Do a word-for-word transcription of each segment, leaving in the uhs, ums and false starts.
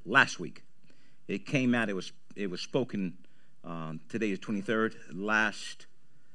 last week. It came out. It was it was spoken. Um, today is twenty-third. Last.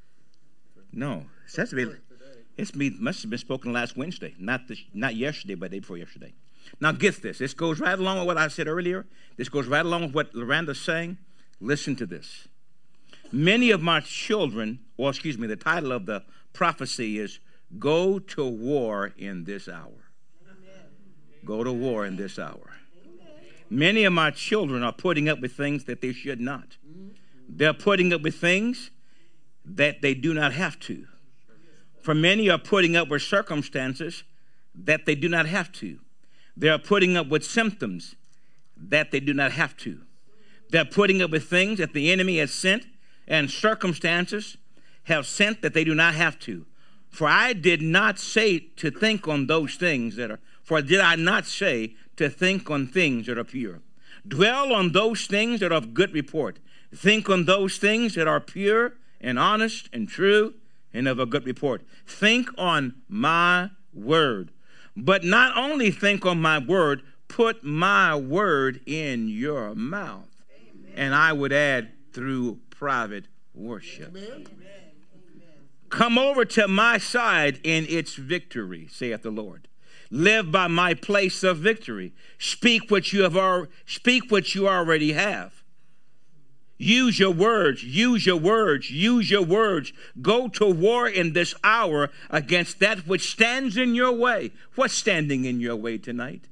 No, it says to be. It's me. Must have been spoken last Wednesday, not the, not yesterday, but the day before yesterday. Now get this. This goes right along with what I said earlier. This goes right along with what Loranda's saying. Listen to this. Many of my children, or excuse me, the title of the prophecy is "Go to war in this hour." Amen. Go to war in this hour. Amen. Many of my children are putting up with things that they should not. They're putting up with things that they do not have to. For many are putting up with circumstances that they do not have to. They're putting up with symptoms that they do not have to. They're putting up with things that the enemy has sent and circumstances have sent that they do not have to. For I did not say to think on those things that are, for did I not say to think on things that are pure? Dwell on those things that are of good report. Think on those things that are pure and honest and true and of a good report. Think on my word. But not only think on my word, put my word in your mouth. Amen. And I would add through private worship. Amen. Come over to my side in its victory, saith the Lord. Live by my place of victory. Speak what you have already, speak what you already have. Use your words, use your words, use your words. Go to war in this hour against that which stands in your way. What's standing in your way tonight?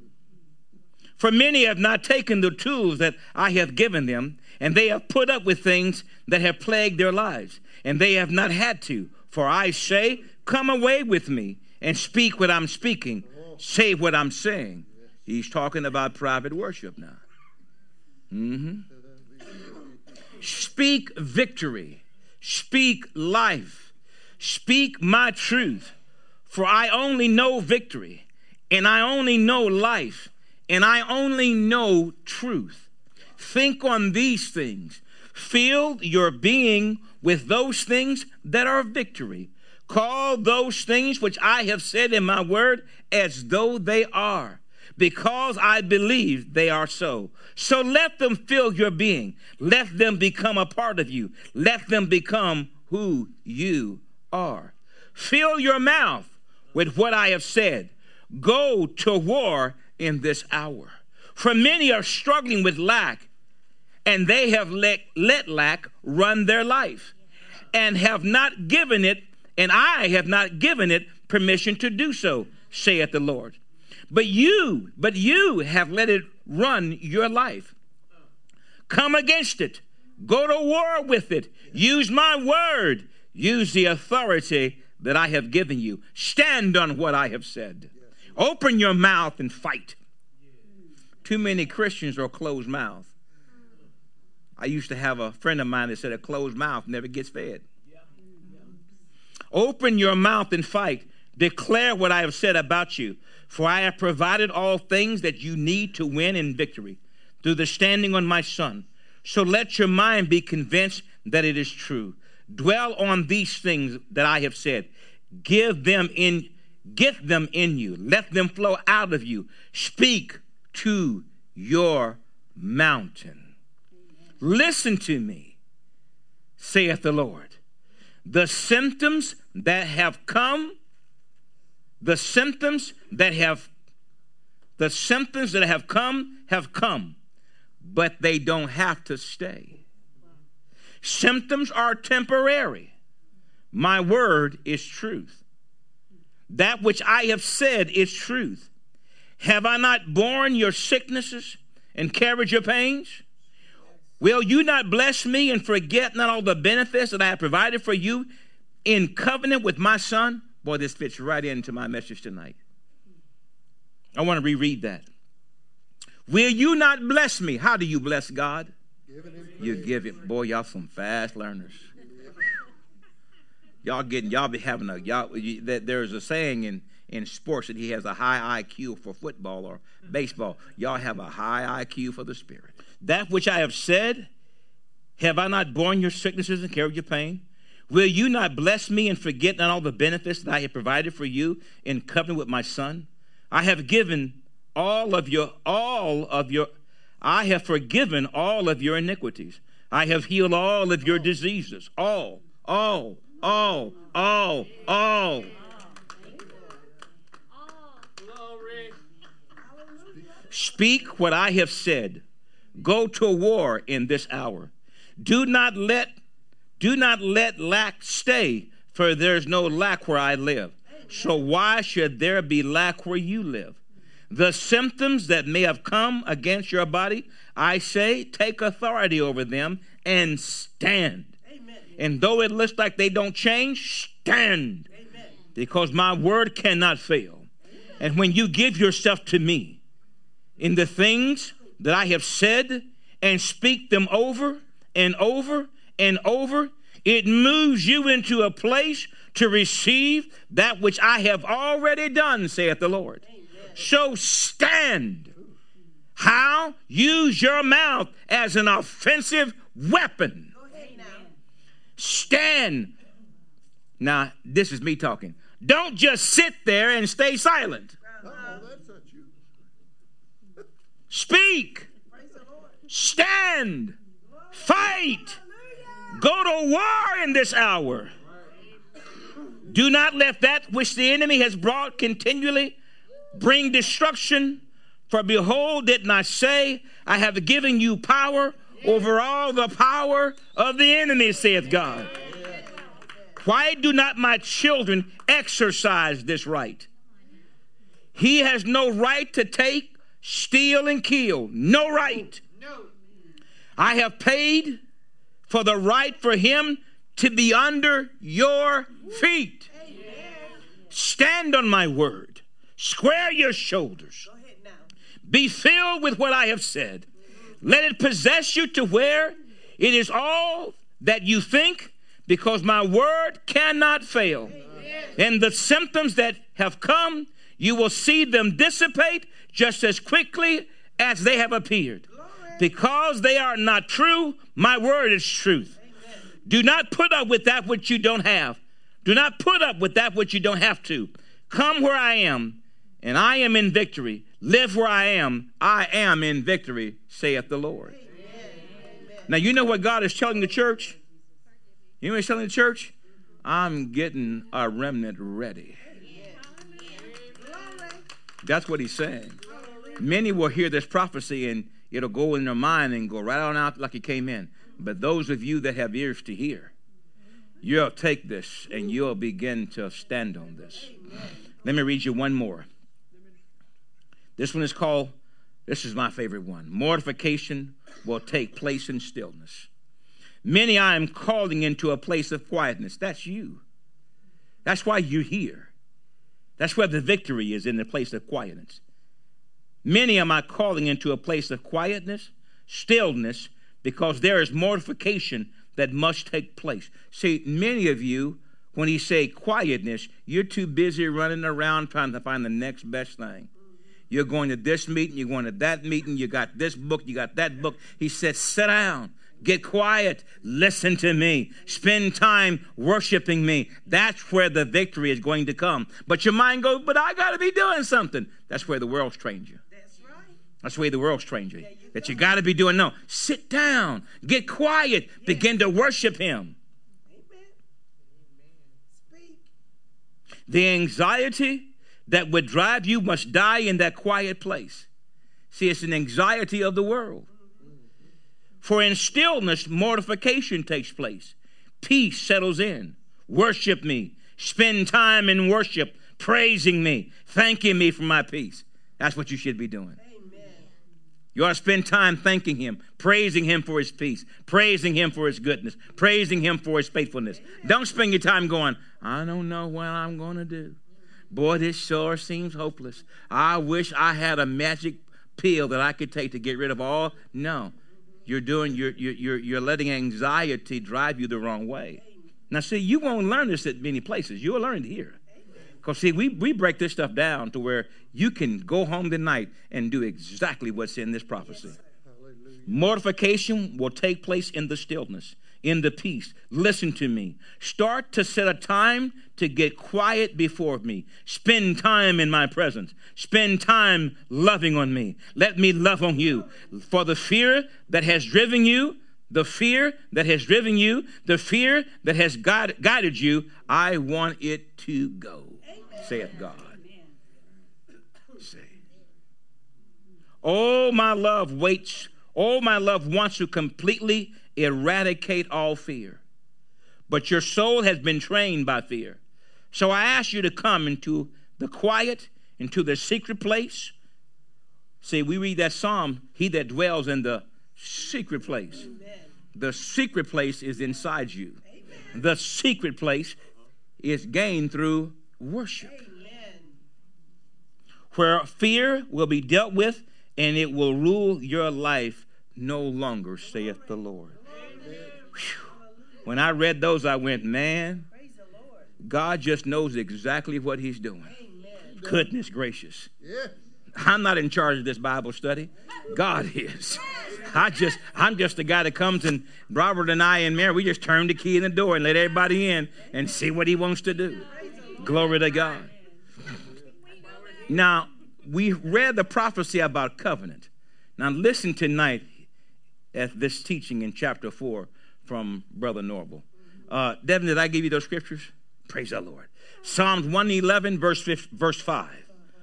For many have not taken the tools that I have given them, and they have put up with things that have plagued their lives, and they have not had to. For I say, come away with me and speak what I'm speaking. Say what I'm saying. He's talking about private worship now. Mm-hmm. Speak victory. Speak life. Speak my truth. For I only know victory, and I only know life, and I only know truth. Think on these things. Fill your being with those things that are victory. Call those things which I have said in my word as though they are, because I believe they are so. So let them fill your being. Let them become a part of you. Let them become who you are. Fill your mouth with what I have said. Go to war in this hour. For many are struggling with lack, and they have let, let lack run their life, and have not given it, and I have not given it permission to do so, saith the Lord. But you, but you have let it run your life. Come against it. Go to war with it. Use my word. Use the authority that I have given you. Stand on what I have said. Open your mouth and fight. Too many Christians are closed mouth. I used to have a friend of mine that said a closed mouth never gets fed. Open your mouth and fight. Declare what I have said about you. For I have provided all things that you need to win in victory through the standing on my Son. So let your mind be convinced that it is true. Dwell on these things that I have said. Give them in, get them in you. Let them flow out of you. Speak to your mountain. Listen to me, saith the Lord. The symptoms that have come The symptoms that have, the symptoms that have come, have come, but they don't have to stay. Symptoms are temporary. My word is truth. That which I have said is truth. Have I not borne your sicknesses and carried your pains? Will you not bless me and forget not all the benefits that I have provided for you in covenant with my Son? Boy, this fits right into my message tonight. I want to reread that. Will you not bless me? How do you bless God? You give it. Boy, y'all some fast learners. Y'all getting, y'all be having a, y'all, you, that there's a saying in, in sports that he has a high I Q for football or baseball. Y'all have a high I Q for the Spirit. That which I have said, have I not borne your sicknesses and carried your pain? Will you not bless me and forget not all the benefits that I have provided for you in covenant with my Son? I have given all of your, all of your, I have forgiven all of your iniquities. I have healed all of your diseases. All, all, all, all, all. Speak what I have said. Go to war in this hour. Do not let, do not let lack stay, for there's no lack where I live. So why should there be lack where you live? The symptoms that may have come against your body, I say, take authority over them and stand. Amen. And though it looks like they don't change, stand. Amen. Because my word cannot fail. Amen. And when you give yourself to me in the things that I have said and speak them over and over and over, it moves you into a place to receive that which I have already done, saith the Lord. Amen. So stand. How? Use your mouth as an offensive weapon. Stand. Now, this is me talking. Don't just sit there and stay silent. Speak. Stand. Fight. Go to war in this hour. Do not let that which the enemy has brought continually bring destruction. For behold, didn't I say, I have given you power over all the power of the enemy, saith God. Why do not my children exercise this right? He has no right to take, steal, and kill. No right. I have paid for the right for him to be under your feet. Stand on my word. Square your shoulders. Be filled with what I have said. Let it possess you to where it is all that you think, because my word cannot fail. And the symptoms that have come, you will see them dissipate just as quickly as they have appeared. Because they are not true, my word is truth. Do not put up with that which you don't have. Do not put up with that which you don't have to. Come where I am, and I am in victory. Live where I am. I am in victory, saith the Lord. Amen. Now, you know what God is telling the church? You know what he's telling the church? I'm getting a remnant ready. That's what he's saying. Many will hear this prophecy and it'll go in their mind and go right on out like it came in. But those of you that have ears to hear, you'll take this and you'll begin to stand on this. Let me read you one more. This one is called, this is my favorite one. Mortification will take place in stillness. Many I am calling into a place of quietness. That's you. That's why you're here. That's where the victory is, in the place of quietness. Many am I calling into a place of quietness, stillness, because there is mortification that must take place. See, many of you, when he say quietness, you're too busy running around trying to find the next best thing. You're going to this meeting, you're going to that meeting, you got this book, you got that book. He said, sit down, get quiet, listen to me, spend time worshiping me. That's where the victory is going to come. But your mind goes, but I got to be doing something. That's where the world's trained you. That's right. That's the way the world's trained you. you that you got to be doing. No, sit down, get quiet, yeah. Begin to worship him. Amen. Speak. The anxiety that would drive you must die in that quiet place. See, it's an anxiety of the world. For in stillness, mortification takes place. Peace settles in. Worship me. Spend time in worship, praising me, thanking me for my peace. That's what you should be doing. Amen. You ought to spend time thanking him, praising him for his peace, praising him for his goodness, praising him for his faithfulness. Amen. Don't spend your time going, I don't know what I'm going to do. Boy, this sure seems hopeless. I wish I had a magic pill that I could take to get rid of all. No, you're doing. You're you're you're letting anxiety drive you the wrong way. Now, see, you won't learn this at many places. You'll learn it here, because see, we we break this stuff down to where you can go home tonight and do exactly what's in this prophecy. Mortification will take place in the stillness. in the peace. Listen to me. Start to set a time to get quiet before me. Spend time in my presence. Spend time loving on me. Let me love on you. For the fear that has driven you, the fear that has driven you, the fear that has guide, guided you, I want it to go, Amen. Saith God. Amen. Say, oh, my love waits. Oh, my love wants to completely eradicate all fear. But your soul has been trained by fear. So I ask you to come into the quiet, into the secret place. See, we read that psalm, he that dwells in the secret place. Amen. The secret place is inside you. Amen. The secret place is gained through worship. Amen. Where fear will be dealt with and it will rule your life no longer, saith the Lord. When I read those, I went, man, God just knows exactly what he's doing. Amen. Goodness gracious. Yeah. I'm not in charge of this Bible study. God is. I just, I'm just the guy that comes, and Robert and I and Mary, we just turn the key in the door and let everybody in and see what he wants to do. Glory to God. Now, we read the prophecy about covenant. Now, listen tonight at this teaching in chapter four from Brother Norval. Uh, Devin, did I give you those scriptures? Praise the Lord. Psalms one eleven, verse verse five.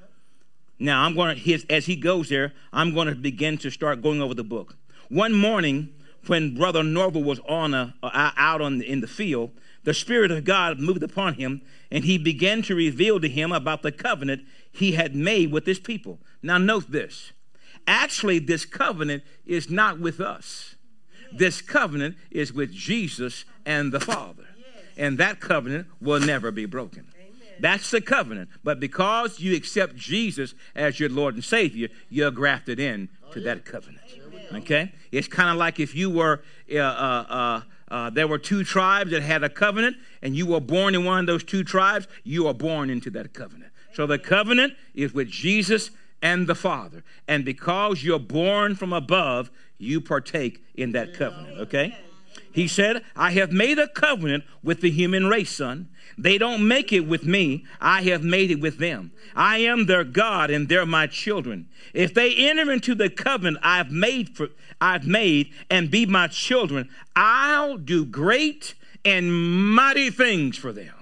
Now, I'm going to, as he goes there, I'm going to begin to start going over the book. One morning, when Brother Norval was on a, a, out on in the field, the Spirit of God moved upon him, and he began to reveal to him about the covenant he had made with his people. Now, note this. Actually, this covenant is not with us. This covenant is with Jesus and the Father. And that covenant will never be broken. That's the covenant. But because you accept Jesus as your Lord and Savior, you're grafted in to that covenant. Okay? It's kind of like if you were, uh, uh, uh, uh, there were two tribes that had a covenant, and you were born in one of those two tribes, you are born into that covenant. So the covenant is with Jesus and the Father. And because you're born from above, you partake in that covenant. Okay? He said, I have made a covenant with the human race, son. They don't make it with me. I have made it with them. I am their God, and they're my children. If they enter into the covenant I've made for, I've made and be my children, I'll do great and mighty things for them.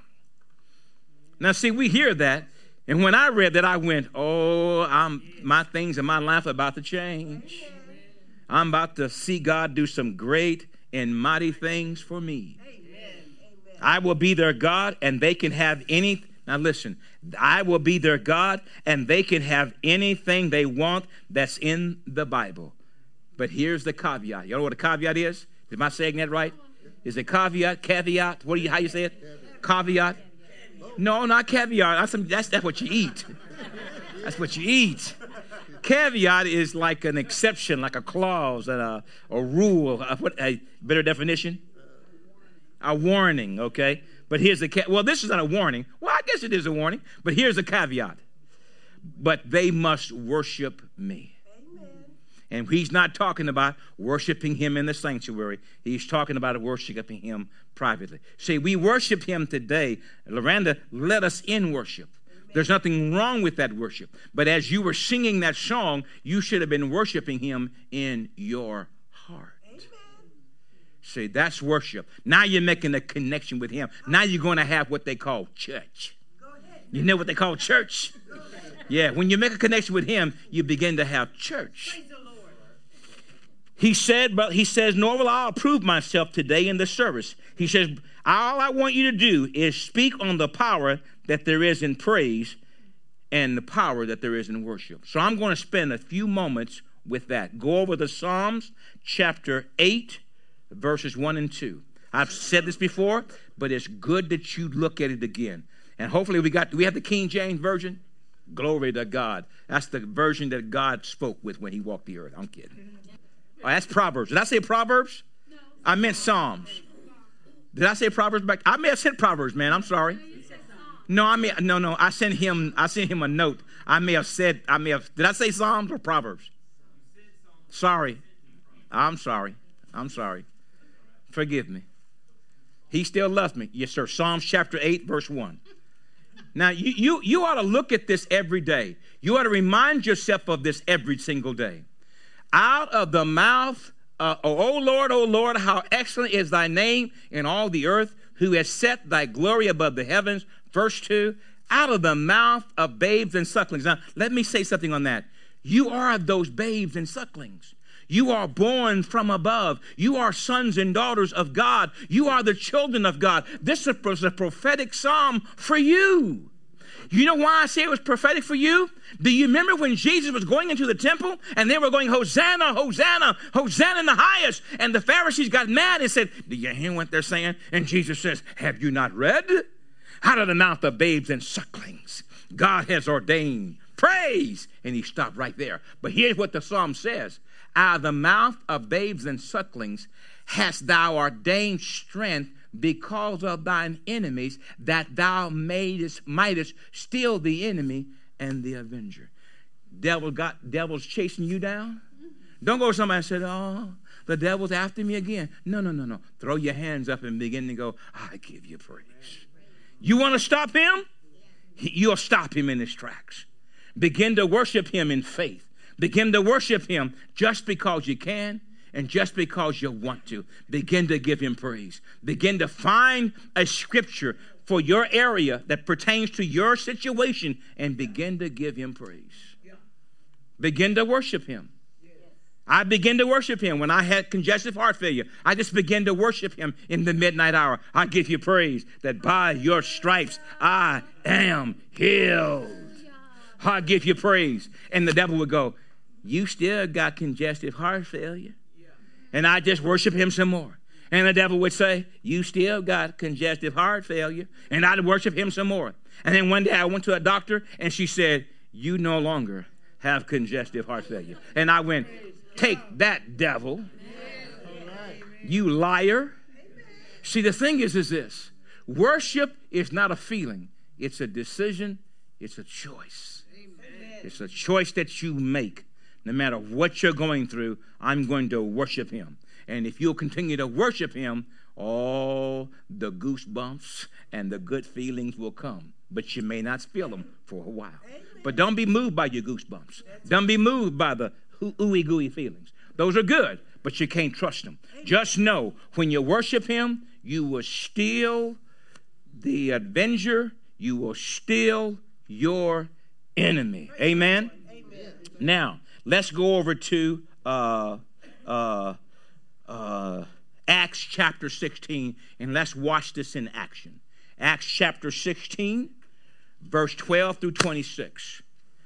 Now, see, we hear that, and when I read that, I went, oh, I'm, my things in my life are about to change. I'm about to see God do some great and mighty things for me. Amen. I will be their God, and they can have any. Now listen, I will be their God, and they can have anything they want that's in the Bible. But here's the caveat. You know what a caveat is? Am I saying that right? Is it caveat? Caveat? What do you? How you say it? Caveat? No, not caviar. That's that's, that's what you eat. That's what you eat. Caveat is like an exception, like a clause, and a, a rule. A, what, a better definition? A warning, okay? But here's the, ca- well, this is not a warning. Well, I guess it is a warning, but here's a caveat. But they must worship me. Amen. And he's not talking about worshiping him in the sanctuary. He's talking about worshiping him privately. See, we worship him today. Loranda led us in worship. There's nothing wrong with that worship. But as you were singing that song, you should have been worshiping him in your heart. Amen. See, that's worship. Now you're making a connection with him. Now you're going to have what they call church. You know what they call church? Yeah, when you make a connection with him, you begin to have church. He said, but he says, nor will I approve myself today in the service. He says, all I want you to do is speak on the power that there is in praise and the power that there is in worship. So I'm going to spend a few moments with that. Go over the Psalms, chapter eight, verses one and two. I've said this before, but it's good that you look at it again. And hopefully we got, do we have the King James Version? Glory to God. That's the version that God spoke with when he walked the earth. I'm kidding. Oh, that's Proverbs. Did I say Proverbs? No. I meant Psalms. Did I say Proverbs back? I may have said Proverbs, man. I'm sorry. No, I mean, no, no. I sent him. I sent him a note. I may have said. I may have. Did I say Psalms or Proverbs? Sorry. I'm sorry. I'm sorry. forgive me. He still loves me. Yes, sir. Psalms chapter eight, verse one. Now, you, you, you ought to look at this every day. You ought to remind yourself of this every single day. Out of the mouth, uh, oh Lord, oh Lord, how excellent is thy name in all the earth, who has set thy glory above the heavens. Verse two, out of the mouth of babes and sucklings. Now, let me say something on that. You are those babes and sucklings. You are born from above. You are sons and daughters of God. You are the children of God. This is a prophetic psalm for you. You know why I say it was prophetic for you? Do you remember when Jesus was going into the temple and they were going, Hosanna, Hosanna, Hosanna in the highest? And the Pharisees got mad and said, do you hear what they're saying? And Jesus says, have you not read? Out of the mouth of babes and sucklings, God has ordained praise. And he stopped right there. But here's what the psalm says. Out of the mouth of babes and sucklings hast thou ordained strength because of thine enemies, that thou madest, mightest still the enemy and the avenger. Devil got devils chasing you down. Don't go to somebody and say, oh, the devil's after me again. No, no, no, no. Throw your hands up and begin to go, I give you praise. You want to stop him? You'll stop him in his tracks. Begin to worship him in faith. Begin to worship him just because you can and just because you want to. Begin to give him praise. Begin to find a scripture for your area that pertains to your situation and begin to give him praise. Begin to worship him. I began to worship him when I had congestive heart failure. I just began to worship him in the midnight hour. I give you praise that by your stripes I am healed. I give you praise. And the devil would go, you still got congestive heart failure. And I just worship him some more. And the devil would say, you still got congestive heart failure. And I'd worship him some more. And then one day I went to a doctor and she said, you no longer have congestive heart failure. And I went, take that, devil. You liar. See, the thing is, is this. Worship is not a feeling. It's a decision. It's a choice. It's a choice that you make. No matter what you're going through, I'm going to worship him. And if you'll continue to worship him, all the goosebumps and the good feelings will come. But you may not feel them for a while. But don't be moved by your goosebumps. Don't be moved by the ooey gooey feelings. Those are good, but you can't trust them. Just know, when you worship him, you will steal the avenger. You will steal your enemy. Amen? Amen. Now, let's go over to uh, uh, uh, Acts chapter sixteen, and let's watch this in action. Acts chapter sixteen, verse twelve through twenty-six.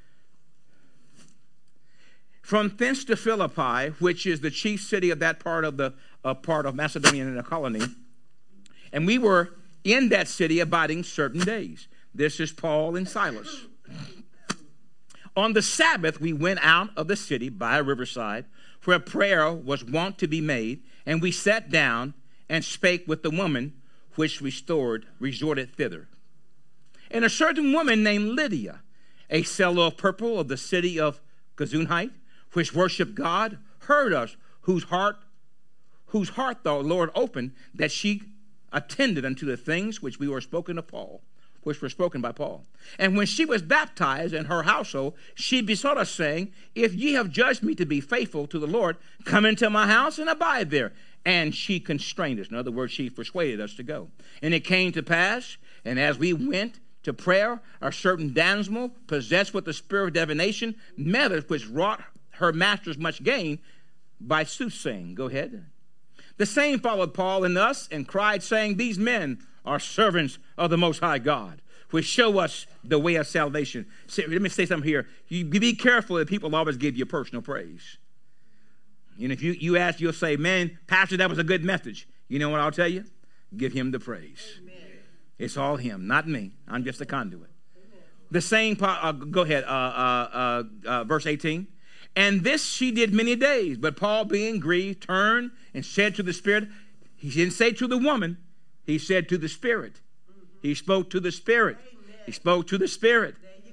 From thence to Philippi, which is the chief city of that part of the uh, part of Macedonia and the colony, and we were in that city abiding certain days. This is Paul and Silas. On the Sabbath, we went out of the city by a riverside, where prayer was wont to be made, and we sat down and spake with the woman which restored, resorted thither. And a certain woman named Lydia, a seller of purple of the city of Gazunite, which worshiped God, heard us, whose heart, whose heart the Lord opened, that she attended unto the things which we were spoken of Paul, which were spoken by Paul. And when she was baptized in her household, she besought us, saying, if ye have judged me to be faithful to the Lord, come into my house and abide there. And she constrained us. In other words, she persuaded us to go. And it came to pass, and as we went to prayer, a certain damsel, possessed with the spirit of divination, met us, which wrought her masters much gain by soothsaying. Go ahead. The same followed Paul and us, and cried, saying, these men are servants of the Most High God, which show us the way of salvation. See, let me say something here. You be careful that people always give you personal praise. And if you, you ask, you'll say, man, Pastor, that was a good message. You know what I'll tell you? Give him the praise. Amen. It's all him, not me. I'm just a conduit. Amen. The same, uh, go ahead, uh, uh, uh, uh, verse eighteen. And this she did many days, but Paul, being grieved, turned and said to the Spirit, he didn't say to the woman, he said to the Spirit. He spoke to the Spirit. He spoke to the Spirit.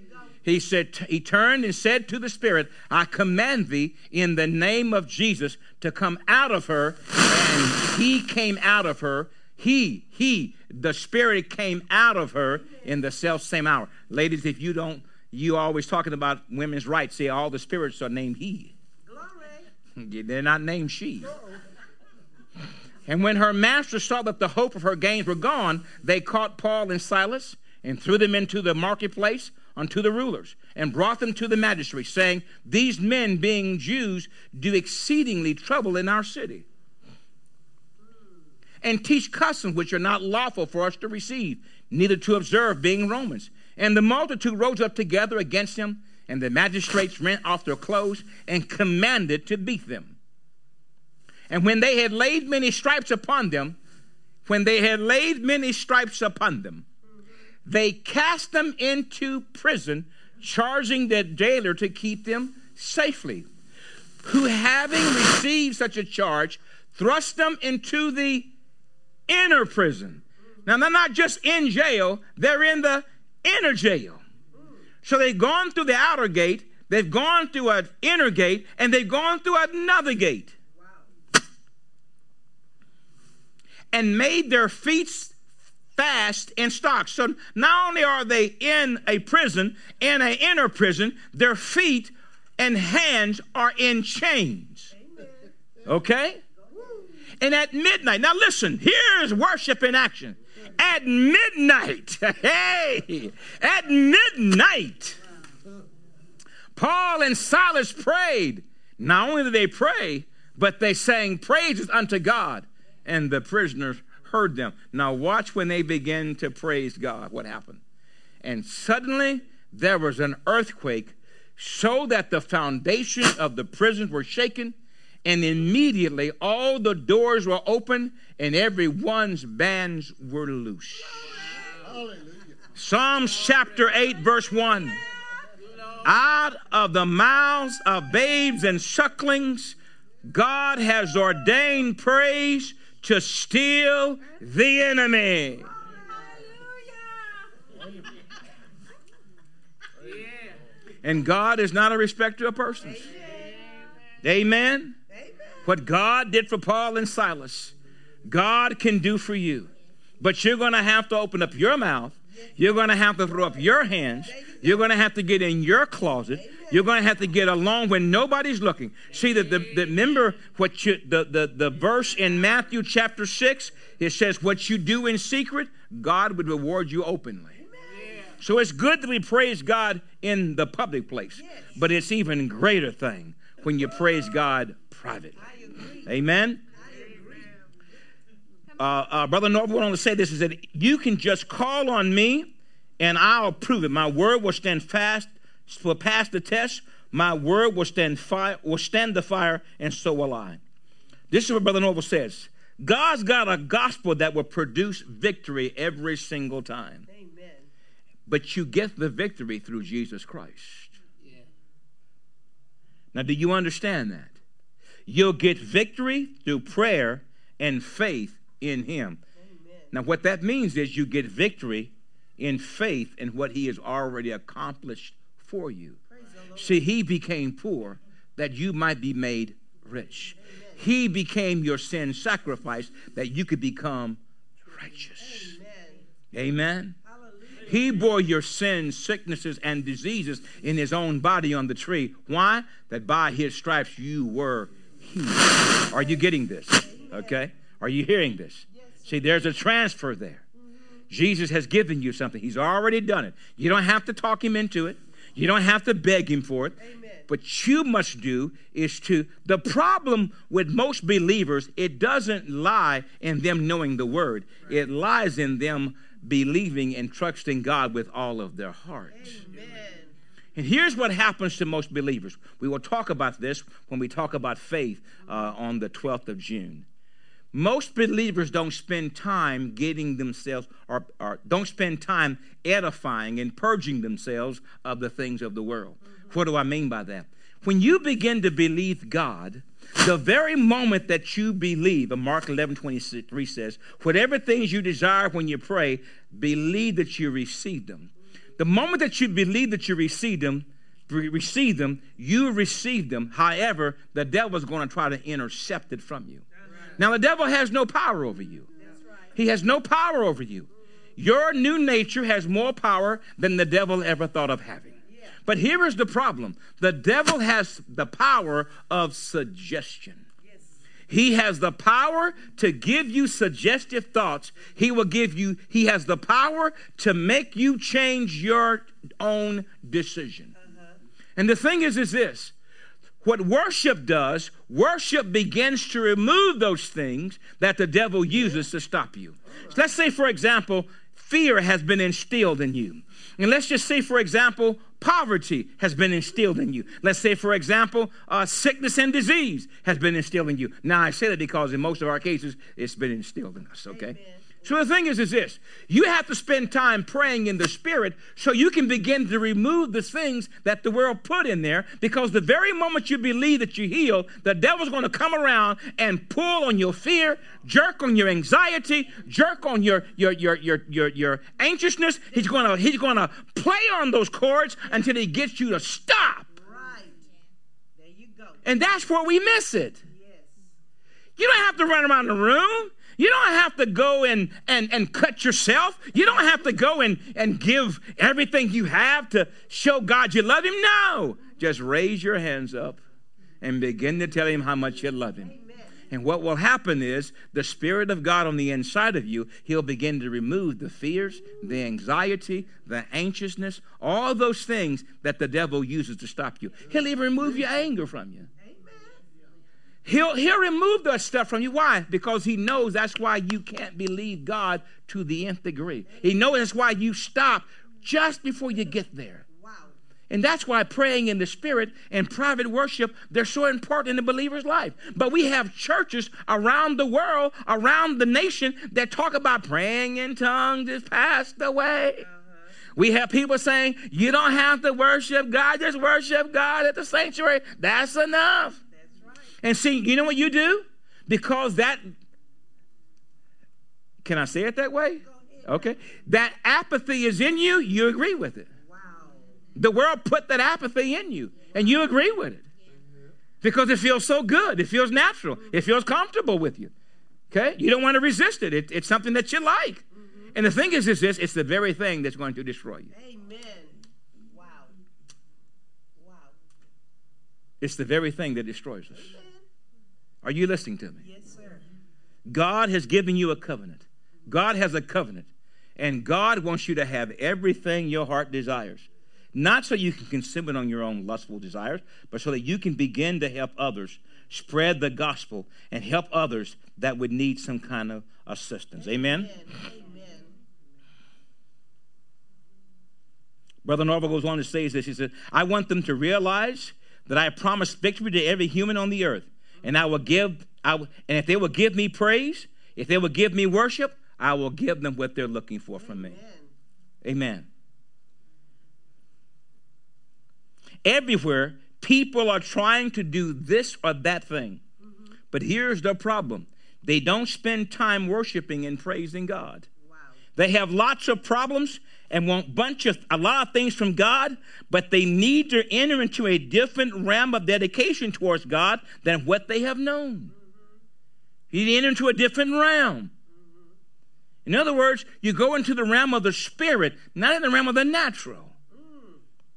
He said, he turned and said to the spirit, I command thee in the name of Jesus to come out of her. And he came out of her. He, he, the spirit came out of her in the self same hour. Ladies, if you don't, you always talking about women's rights. See, all the spirits are named he. Glory. They're not named she. No. And when her master saw that the hope of her gains were gone, they caught Paul and Silas and threw them into the marketplace unto the rulers, and brought them to the magistrates, saying, these men, being Jews, do exceedingly trouble in our city, and teach customs which are not lawful for us to receive, neither to observe, being Romans. And the multitude rose up together against him, and the magistrates rent off their clothes, and commanded to beat them. And when they had laid many stripes upon them, when they had laid many stripes upon them, they cast them into prison, charging the jailer to keep them safely, who, having received such a charge, thrust them into the inner prison. Now, they're not just in jail, they're in the inner jail. So they've gone through the outer gate, they've gone through an inner gate, and they've gone through another gate. Wow. And made their feet fast in stocks. So not only are they in a prison, in an inner prison, their feet and hands are in chains. Okay? And at midnight, now listen, here's worship in action. At midnight, hey, at midnight, Paul and Silas prayed. Not only did they pray, but they sang praises unto God, and the prisoners heard them. Now watch when they begin to praise God, what happened. And suddenly there was an earthquake, so that the foundation of the prison were shaken, and immediately all the doors were open, and everyone's bands were loose. Hallelujah. Psalms chapter eight, verse one. Out of the mouths of babes and sucklings, God has ordained praise to steal the enemy. And God is not a respecter of persons. Amen. Amen. What God did for Paul and Silas, God can do for you. But you're going to have to open up your mouth. You're going to have to throw up your hands. You're going to have to get in your closet. You're going to have to get alone when nobody's looking. See, that the, the remember what you, the, the, the verse in Matthew chapter six, it says, what you do in secret, God would reward you openly. So it's good that we praise God in the public place, but it's even greater thing when you praise God privately. Amen. Uh, uh, Brother Norval went on to say this, is that you can just call on me and I'll prove it. My word will stand fast, will pass the test. My word will stand fire, will stand the fire, and so will I. This is what Brother Norval says. God's got a gospel that will produce victory every single time. Amen. But you get the victory through Jesus Christ. Yeah. Now, do you understand that? You'll get victory through prayer and faith in him. Amen. Now, what that means is you get victory in faith in what he has already accomplished for you. See, he became poor that you might be made rich. Amen. He became your sin sacrifice that you could become righteous. Amen. Amen. He bore your sins, sicknesses, and diseases in his own body on the tree. Why? That by his stripes you were healed. Are you getting this? Okay. Are you hearing this? See, there's a transfer there. Jesus has given you something. He's already done it. You don't have to talk him into it. You don't have to beg him for it. Amen. What you must do is to, the problem with most believers, it doesn't lie in them knowing the word. Right. It lies in them believing and trusting God with all of their heart. Amen. And here's what happens to most believers. We will talk about this when we talk about faith uh, on the twelfth of June. Most believers don't spend time getting themselves, or, or don't spend time edifying and purging themselves of the things of the world. Mm-hmm. What do I mean by that? When you begin to believe God, the very moment that you believe, and Mark eleven twenty-three says, whatever things you desire when you pray, believe that you receive them. The moment that you believe that you received them, receive them, you receive them. However, the devil is going to try to intercept it from you. Right. Now, the devil has no power over you. Right. He has no power over you. Your new nature has more power than the devil ever thought of having. Yeah. But here is the problem. The devil has the power of suggestion. Yes. He has the power to give you suggestive thoughts. He will give you, he has the power to make you change your own decision. And the thing is, is this. What worship does, worship begins to remove those things that the devil uses to stop you. So let's say, for example, fear has been instilled in you. And let's just say, for example, poverty has been instilled in you. Let's say, for example, uh, sickness and disease has been instilled in you. Now, I say that because in most of our cases, it's been instilled in us, okay? Amen. So the thing is, is this. You have to spend time praying in the Spirit so you can begin to remove the things that the world put in there, because the very moment you believe that you're healed, the devil's going to come around and pull on your fear, jerk on your anxiety, jerk on your your your your your, your anxiousness. He's going to he's going to play on those chords until he gets you to stop. Right. There you go. And that's where we miss it. Yes. You don't have to run around the room. You don't have to go and, and, and cut yourself. You don't have to go and, and give everything you have to show God you love him. No. Just raise your hands up and begin to tell him how much you love him. Amen. And what will happen is the Spirit of God on the inside of you, he'll begin to remove the fears, the anxiety, the anxiousness, all those things that the devil uses to stop you. He'll even remove your anger from you. He'll, he'll remove that stuff from you. Why? Because he knows that's why you can't believe God to the nth degree. He knows that's why you stop just before you get there. Wow. And that's why praying in the Spirit and private worship, they're so important in the believer's life. But we have churches around the world, around the nation, that talk about praying in tongues is passed away. Uh-huh. We have people saying, you don't have to worship God, just worship God at the sanctuary. That's enough. And see, you know what you do? Because that, can I say it that way? Okay. That apathy is in you, you agree with it. Wow. The world put that apathy in you, and you agree with it. Because it feels so good. It feels natural. It feels comfortable with you. Okay? You don't want to resist it. it it's something that you like. Mm-hmm. And the thing is, is this, it's the very thing that's going to destroy you. Amen. Wow. Wow. It's the very thing that destroys us. Amen. Are you listening to me? Yes, sir. God has given you a covenant. God has a covenant. And God wants you to have everything your heart desires. Not so you can consume it on your own lustful desires, but so that you can begin to help others, spread the gospel, and help others that would need some kind of assistance. Amen? Amen. Amen. Brother Norval goes on to say this. He said, I want them to realize that I promise victory to every human on the earth. And I will give, I will, and if they will give me praise, if they will give me worship, I will give them what they're looking for from Amen. me. Amen. Everywhere, people are trying to do this or that thing. Mm-hmm. But here's the problem. They don't spend time worshiping and praising God. Wow. They have lots of problems and want bunch of a lot of things from God, but they need to enter into a different realm of dedication towards God than what they have known. Mm-hmm. You need to enter into a different realm. Mm-hmm. In other words, you go into the realm of the Spirit, not in the realm of the natural. Mm.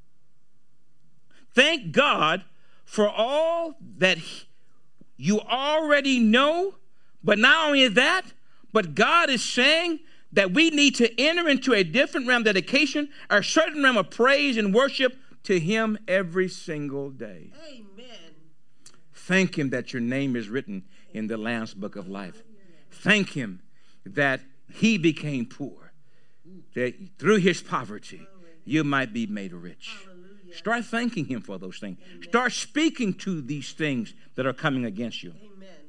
Thank God for all that you already know, but not only that, but God is saying that we need to enter into a different realm of dedication, a certain realm of praise and worship to him every single day. Amen. Thank him that your name is written in the Lamb's Book of Life. Thank him that he became poor, that through his poverty you might be made rich. Start thanking him for those things. Start speaking to these things that are coming against you.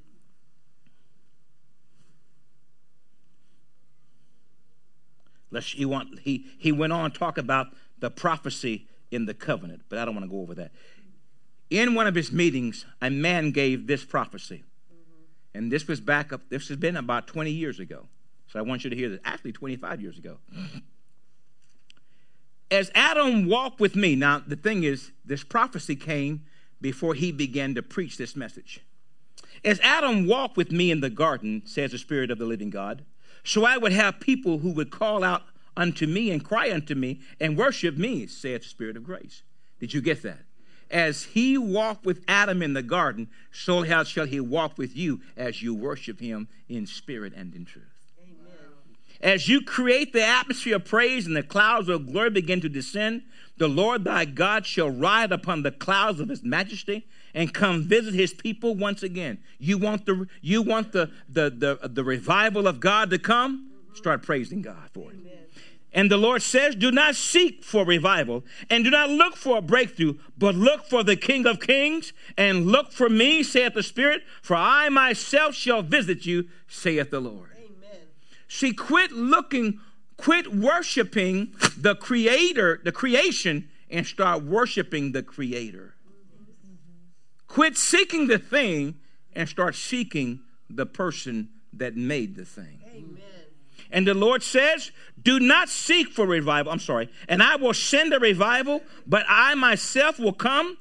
Let's, he, want, he, he went on to talk about the prophecy in the covenant, but I don't want to go over that. In one of his meetings, a man gave this prophecy. Mm-hmm. And this was back up, this has been about twenty years ago. So I want you to hear this. Actually, twenty-five years ago. as Adam walked with me, now the thing is, this prophecy came before he began to preach this message. As Adam walked with me in the garden, says the Spirit of the living God, so I would have people who would call out unto me and cry unto me and worship me, saith the Spirit of grace. Did you get that? As he walked with Adam in the garden, so shall he walk with you as you worship him in spirit and in truth. As you create the atmosphere of praise and the clouds of glory begin to descend, the Lord thy God shall ride upon the clouds of his majesty and come visit his people once again. You want the you want the the the, the revival of God to come? Start praising God for it. Amen. And the Lord says, do not seek for revival and do not look for a breakthrough, but look for the King of Kings and look for me, saith the Spirit, for I myself shall visit you, saith the Lord. See, quit looking, quit worshiping the creator, the creation, and start worshiping the creator. Quit seeking the thing and start seeking the person that made the thing. Amen. And the Lord says, do not seek for revival. I'm sorry. And I will send a revival, but I myself will come.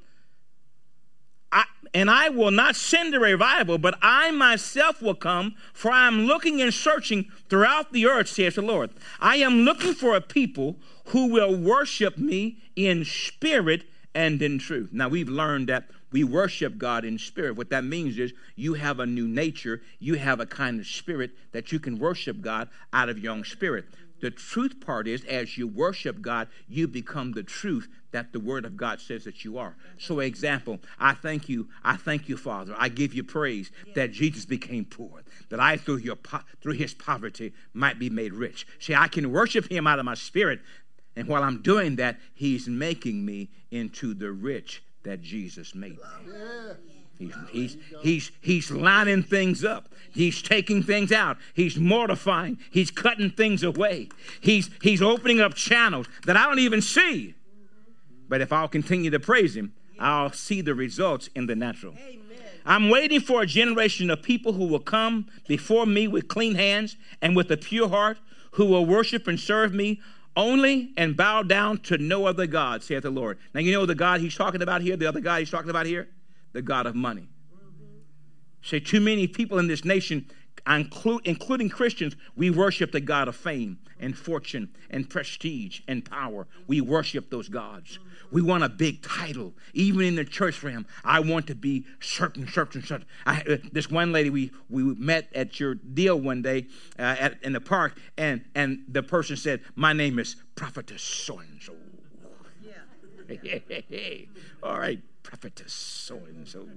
I, and I will not send a revival, but I myself will come, for I am looking and searching throughout the earth, says the Lord. I am looking for a people who will worship me in spirit and in truth. Now, we've learned that we worship God in spirit. What that means is you have a new nature. You have a kind of spirit that you can worship God out of your own spirit. The truth part is, as you worship God, you become the truth that the Word of God says that you are. So, example, I thank you, I thank you, Father. I give you praise that Jesus became poor, that I, through your through his poverty, might be made rich. See, I can worship him out of my spirit, and while I'm doing that, he's making me into the rich that Jesus made me. He's, he's, he's, he's lining things up. He's taking things out. He's mortifying. He's cutting things away. He's, he's opening up channels that I don't even see. But if I'll continue to praise him, I'll see the results in the natural. Amen. I'm waiting for a generation of people who will come before me with clean hands and with a pure heart, who will worship and serve me only and bow down to no other God, saith the Lord. Now, you know the God he's talking about here, the other God he's talking about here? The God of money. Mm-hmm. Say, too many people in this nation, including Christians, we worship the God of fame and fortune and prestige and power. We worship those gods. We want a big title. Even in the church realm, I want to be certain, certain, certain. I, uh, this one lady, we, we met at your deal one day uh, at, in the park, and, and the person said, my name is Prophetess so-and-so. Yeah. Hey, hey, hey, hey. All right, Prophetess so-and-so.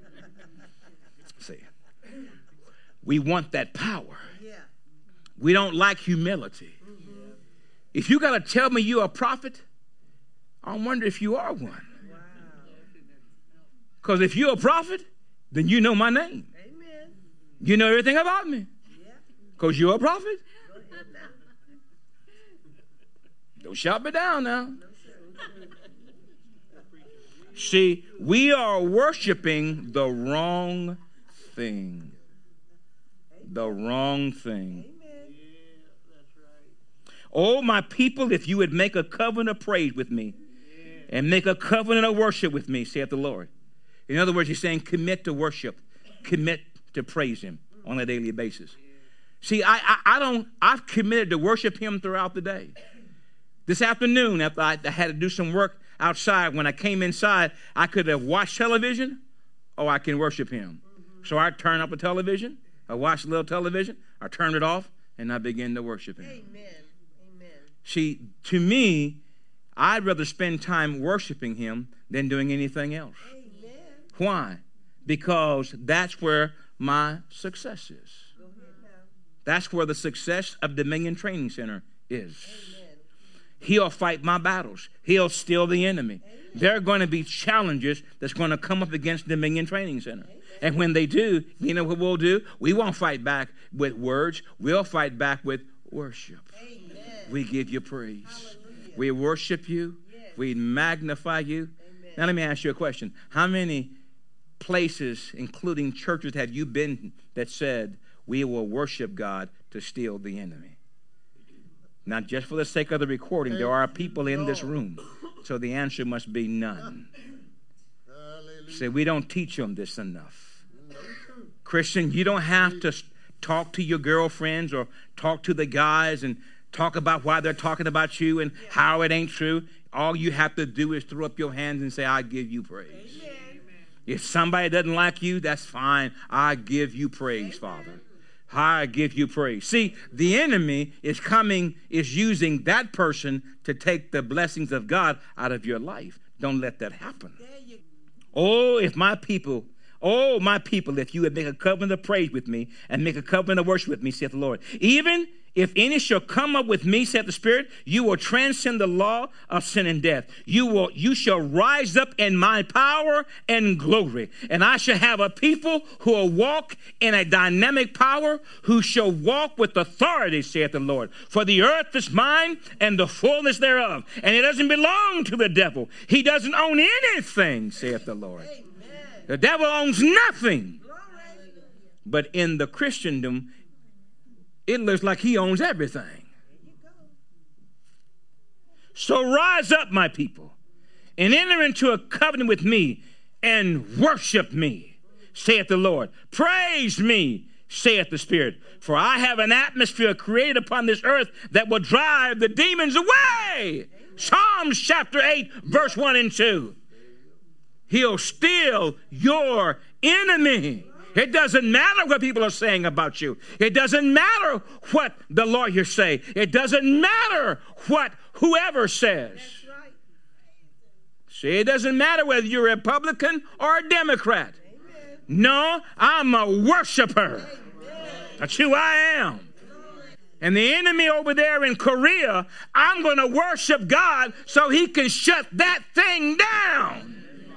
See, we want that power. Yeah. We don't like humility. Mm-hmm. If you got to tell me you're a prophet, I wonder if you are one. Because wow. If you're a prophet, then you know my name. Amen. You know everything about me. Because yeah. You're a prophet. Don't shout me down now. No, see, we are worshiping the wrong thing. The wrong thing. Amen. Yeah, that's right. Oh, my people, if you would make a covenant of praise with me yeah. and make a covenant of worship with me, saith the Lord. In other words, he's saying commit to worship, commit to praise him on a daily basis. Yeah. See, I, I, I don't, I've committed to worship him throughout the day. This afternoon, after I, I had to do some work outside, when I came inside, I could have watched television or I can worship him. Mm-hmm. So I turn up the television. I watched a little television, I turned it off, and I began to worship him. Amen. Amen. See, to me, I'd rather spend time worshiping him than doing anything else. Amen. Why? Because that's where my success is. Go ahead now. That's where the success of Dominion Training Center is. Amen. He'll fight my battles. He'll steal the enemy. Amen. There are going to be challenges that's going to come up against Dominion Training Center. Amen. And when they do, you know what we'll do? We won't fight back with words. We'll fight back with worship. Amen. We give you praise. Hallelujah. We worship you. Yes. We magnify you. Amen. Now let me ask you a question. How many places, including churches, have you been that said, we will worship God to steal the enemy? Not just for the sake of the recording. There are people in this room. So the answer must be none. Say, we don't teach them this enough. Christian, you don't have to talk to your girlfriends or talk to the guys and talk about why they're talking about you and how it ain't true. All you have to do is throw up your hands and say, I give you praise. Amen. If somebody doesn't like you, that's fine. I give you praise, Father. I give you praise. See, the enemy is coming, is using that person to take the blessings of God out of your life. Don't let that happen. Oh, if my people, oh, my people, if you would make a covenant of praise with me and make a covenant of worship with me, saith the Lord. Even if any shall come up with me, saith the Spirit, you will transcend the law of sin and death. You will, you shall rise up in my power and glory. And I shall have a people who will walk in a dynamic power, who shall walk with authority, saith the Lord. For the earth is mine and the fullness thereof. And it doesn't belong to the devil. He doesn't own anything, saith the Lord. Amen. The devil owns nothing. But in the Christendom, it looks like he owns everything. So rise up, my people, and enter into a covenant with me and worship me, saith the Lord. Praise me, saith the Spirit. For I have an atmosphere created upon this earth that will drive the demons away. Psalms chapter eight, verse one and two. He'll steal your enemy. It doesn't matter what people are saying about you. It doesn't matter what the lawyers say. It doesn't matter what whoever says. That's right. See, it doesn't matter whether you're a Republican or a Democrat. Amen. No, I'm a worshiper. Amen. That's who I am. And the enemy over there in Korea, I'm going to worship God so he can shut that thing down.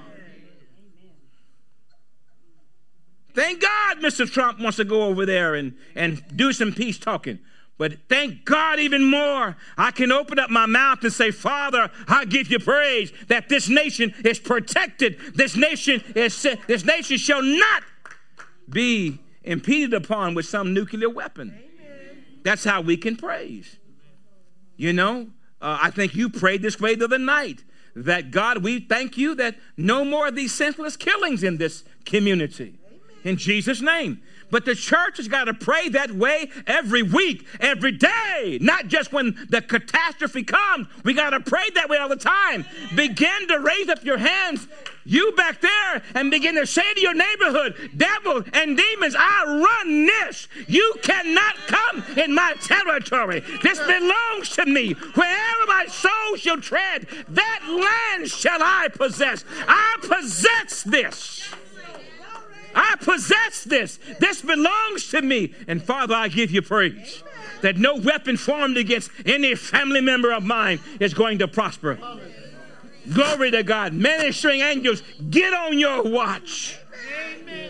Thank God Mister Trump wants to go over there and, and do some peace talking. But thank God even more, I can open up my mouth and say, Father, I give you praise that this nation is protected. This nation is this nation shall not be impeded upon with some nuclear weapon. Amen. That's how we can praise. You know, uh, I think you prayed this way the other night. That God, we thank you that no more of these senseless killings in this community. In Jesus' name. But the church has got to pray that way every week, every day, not just when the catastrophe comes. We got to pray that way all the time. Begin to raise up your hands, you back there, and begin to say to your neighborhood, devil and demons, I run this. You cannot come in my territory. This belongs to me. Wherever my soul shall tread, that land shall I possess. I possess this. I possess this. This belongs to me. And Father, I give you praise. Amen. That no weapon formed against any family member of mine is going to prosper. Amen. Glory to God. Ministering angels, get on your watch. Amen.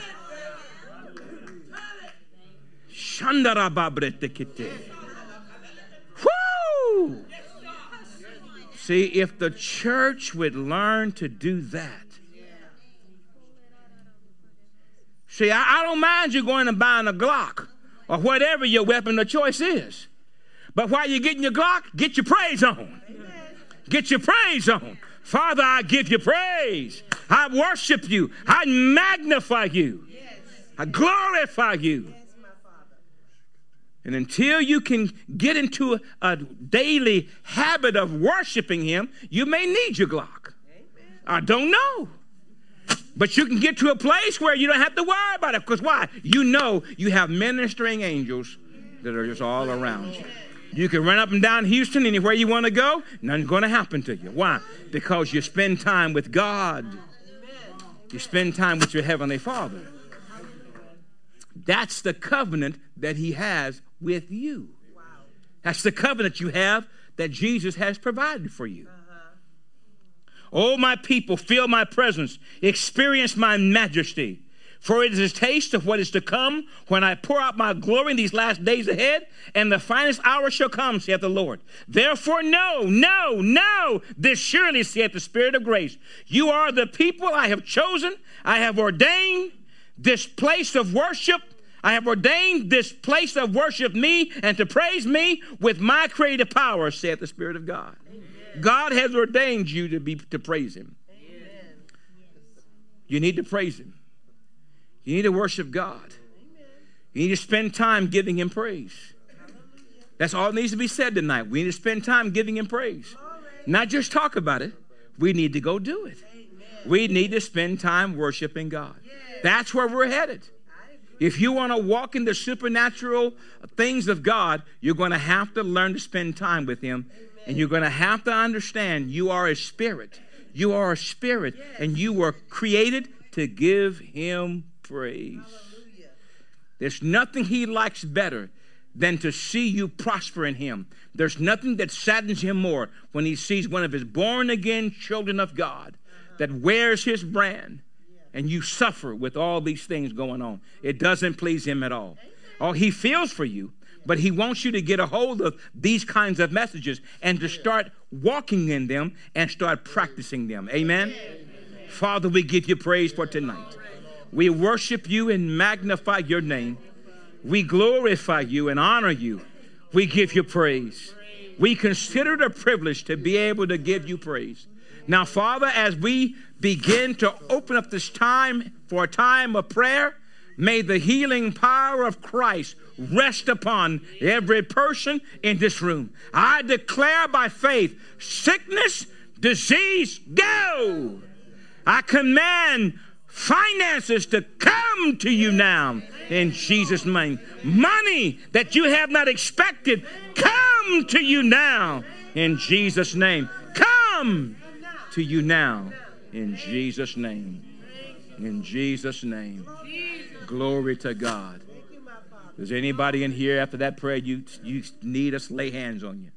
Woo! See, if the church would learn to do that. See, I, I don't mind you going and buying a Glock or whatever your weapon of choice is. But while you're getting your Glock, get your praise on. Amen. Get your praise on. Father, I give you praise. I worship you. I magnify you. Yes. I glorify you. Yes, my Father. And until you can get into a, a daily habit of worshiping him, you may need your Glock. Amen. I don't know. But you can get to a place where you don't have to worry about it. Because why? You know you have ministering angels that are just all around you. You can run up and down Houston anywhere you want to go. Nothing's going to happen to you. Why? Because you spend time with God. You spend time with your Heavenly Father. That's the covenant that he has with you. That's the covenant you have that Jesus has provided for you. Oh, my people, feel my presence. Experience my majesty. For it is a taste of what is to come when I pour out my glory in these last days ahead, and the finest hour shall come, saith the Lord. Therefore, know, know, know, this surely saith the Spirit of grace. You are the people I have chosen. I have ordained this place of worship. I have ordained this place of worship me and to praise me with my creative power, saith the Spirit of God. Amen. God has ordained you to be to praise him. Amen. You need to praise him. You need to worship God. Amen. You need to spend time giving him praise. Hallelujah. That's all that needs to be said tonight. We need to spend time giving him praise. Right. Not just talk about it. We need to go do it. Amen. We need to spend time worshiping God. Yes. That's where we're headed. If you want to walk in the supernatural things of God, you're going to have to learn to spend time with him. Amen. And you're going to have to understand you are a spirit. You are a spirit, yes. And you were created to give him praise. Hallelujah. There's nothing he likes better than to see you prosper in him. There's nothing that saddens him more when he sees one of his born-again children of God uh-huh. that wears his brand. And you suffer with all these things going on. It doesn't please him at all. Oh, he feels for you, but he wants you to get a hold of these kinds of messages and to start walking in them and start practicing them. Amen? Amen. Father, we give you praise for tonight. We worship you and magnify your name. We glorify you and honor you. We give you praise. We consider it a privilege to be able to give you praise. Now, Father, as we begin to open up this time for a time of prayer, may the healing power of Christ rest upon every person in this room. I declare by faith, sickness, disease, go. I command finances to come to you now in Jesus' name. Money that you have not expected, come to you now in Jesus' name. Come to you now in Jesus' name. In Jesus' name. Glory to God. Is there anybody in here after that prayer you you need us to lay hands on you?